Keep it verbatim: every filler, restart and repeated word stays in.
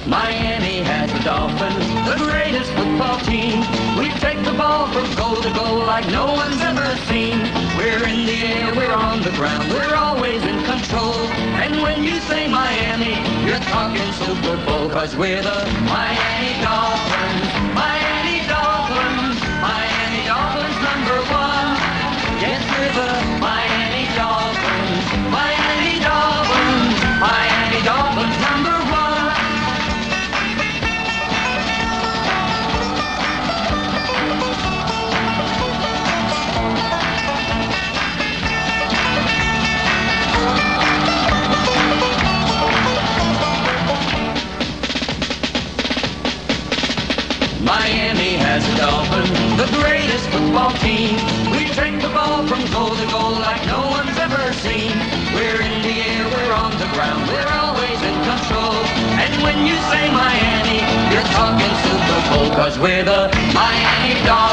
Miami has the Dolphins, the greatest football team. We take the ball from goal to goal like no one's ever seen. We're in the air, we're on the ground, we're always in control. And when you say Miami, you're talking Super Bowl, 'cause we're the Miami Dolphins, Miami Dolphins, Miami Dolphins number one. Yes, we're the Miami Dolphins, Miami Dolphins, Miami Dolphins number one. Miami has the Dolphins, the greatest football team. We take the ball from goal to goal like no one's ever seen. We're in the air, we're on the ground, we're always in control. And when you say Miami, you're talking Super Bowl, 'cause we're the Miami Dolphins.